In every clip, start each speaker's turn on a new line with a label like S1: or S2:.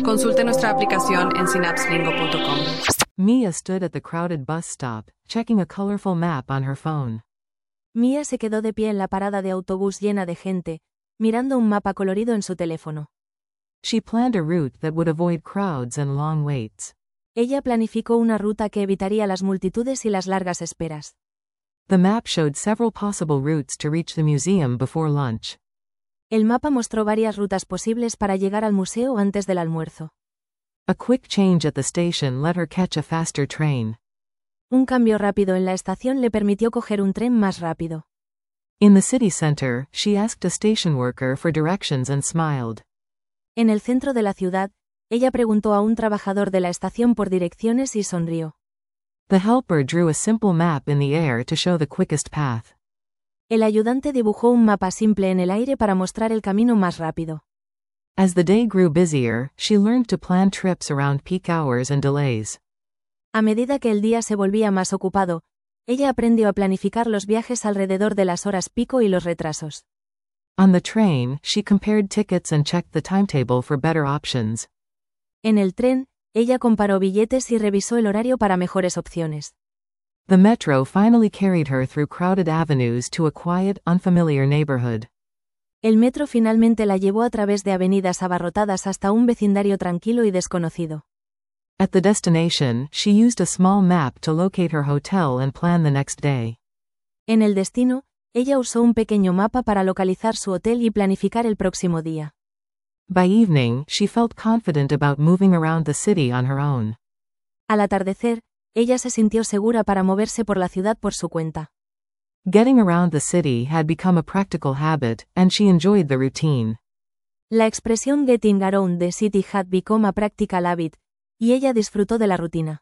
S1: Consulte nuestra aplicación en synapselingo.com.
S2: Mia stood at the crowded bus stop, checking a colorful map on her phone.
S3: Mia se quedó de pie en la parada de autobús llena de gente, mirando un mapa colorido en su teléfono.
S2: She planned a route that would avoid crowds and long waits.
S3: Ella planificó una ruta que evitaría las multitudes y las largas esperas.
S2: The map showed several possible routes to reach the museum before lunch.
S3: El mapa mostró varias rutas posibles para llegar al museo antes del almuerzo.
S2: A quick change at the station let her catch a faster train.
S3: Un cambio rápido en la estación le permitió coger un tren más rápido.
S2: In the city center, she asked a station worker for directions and smiled.
S3: En el centro de la ciudad, ella preguntó a un trabajador de la estación por direcciones y sonrió.
S2: The helper drew a simple map in the air to show the quickest path.
S3: El ayudante dibujó un mapa simple en el aire para mostrar el camino más rápido.
S2: As the day grew busier, she learned to plan trips around peak hours and delays.
S3: A medida que el día se volvía más ocupado, ella aprendió a planificar los viajes alrededor de las horas pico y los retrasos.
S2: On the train, she compared tickets and checked the timetable for better options.
S3: En el tren, ella comparó billetes y revisó el horario para mejores opciones.
S2: The metro finally carried her through crowded avenues to a quiet, unfamiliar neighborhood.
S3: El metro finalmente la llevó a través de avenidas abarrotadas hasta un vecindario tranquilo y desconocido.
S2: At the destination, she used a small map to locate her hotel and plan the next day.
S3: En el destino, ella usó un pequeño mapa para localizar su hotel y planificar el próximo día.
S2: By evening, she felt confident about moving around the city on her own.
S3: Al atardecer, ella se sintió segura para moverse por la ciudad por su cuenta.
S2: Getting around the city had become a practical habit, and she enjoyed the routine.
S3: La expresión getting around the city had become a practical habit, y ella disfrutó de la rutina.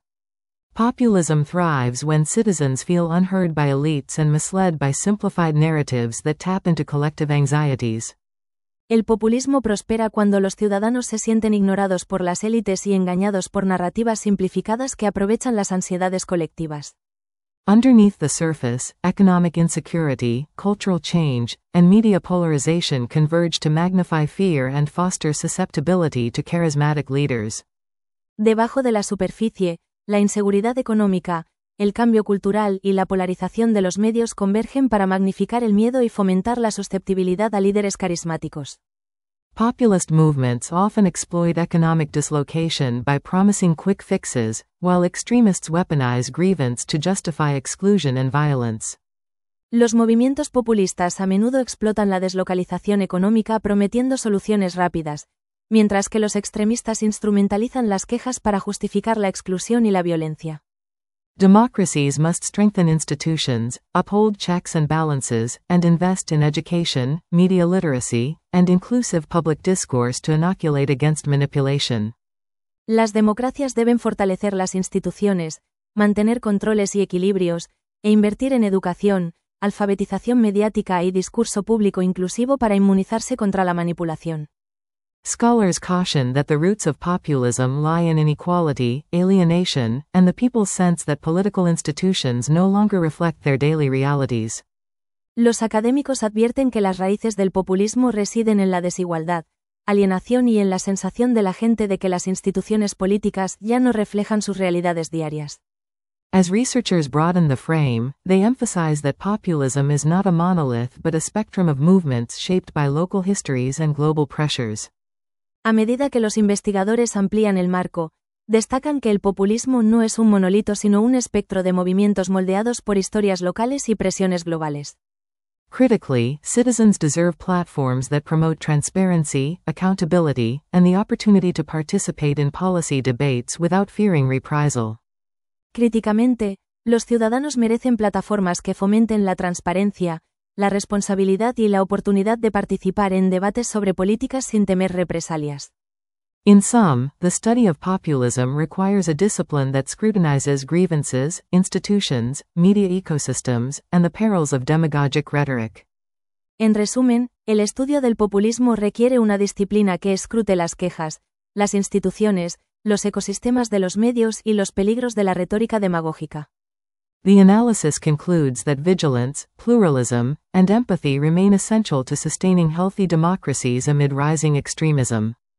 S2: Populism thrives when citizens feel unheard by elites and misled by simplified narratives that tap into collective anxieties.
S3: El populismo prospera cuando los ciudadanos se sienten ignorados por las élites y engañados por narrativas simplificadas que aprovechan las ansiedades colectivas.
S2: Underneath the surface, economic insecurity, cultural change, and media polarization converge to magnify fear and foster susceptibility to charismatic leaders.
S3: Debajo de la superficie, la inseguridad económica, el cambio cultural y la polarización de los medios convergen para magnificar el miedo y fomentar la susceptibilidad a líderes carismáticos.
S2: Populist movements often exploit economic dislocation by promising quick fixes, while extremists weaponize grievance to justify exclusion and violence.
S3: Los movimientos populistas a menudo explotan la deslocalización económica prometiendo soluciones rápidas, mientras que los extremistas instrumentalizan las quejas para justificar la exclusión y la violencia.
S2: Democracies must strengthen institutions, uphold checks and balances, and invest in education, media literacy, and inclusive public discourse to inoculate against manipulation.
S3: Las democracias deben fortalecer las instituciones, mantener controles y equilibrios, e invertir en educación, alfabetización mediática y discurso público inclusivo para inmunizarse contra la manipulación.
S2: Scholars caution that the roots of populism lie in inequality, alienation, and the people's sense that political institutions no longer reflect their daily realities.
S3: Los académicos advierten que las raíces del populismo residen en la desigualdad, alienación y en la sensación de la gente de que las instituciones políticas ya no reflejan sus realidades diarias.
S2: As researchers broaden the frame, they emphasize that populism is not a monolith but a spectrum of movements shaped by local histories and global pressures.
S3: A medida que los investigadores amplían el marco, destacan que el populismo no es un monolito sino un espectro de movimientos moldeados por historias locales y presiones globales.
S2: Critically, citizens deserve platforms that promote transparency, accountability, and the opportunity to participate in policy debates without fearing reprisal.
S3: Críticamente, los ciudadanos merecen plataformas que fomenten la transparencia, la responsabilidad y la oportunidad de participar en debates sobre políticas sin temer represalias.
S2: In sum, the study of populism requires a discipline that scrutinizes grievances, institutions, media ecosystems, and the perils of demagogic rhetoric.
S3: En resumen, el estudio del populismo requiere una disciplina que escrute las quejas, las instituciones, los ecosistemas de los medios y los peligros de la retórica demagógica.
S2: The analysis concludes that vigilance, pluralism, and empathy remain essential to sustaining healthy democracies amid rising extremism.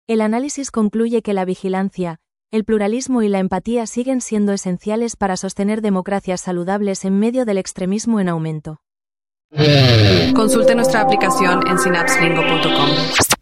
S3: El análisis concluye que la vigilancia, el pluralismo y la empatía siguen siendo esenciales para sostener democracias saludables en medio del extremismo en aumento.
S1: Consulte nuestra aplicación en synapslingo.com.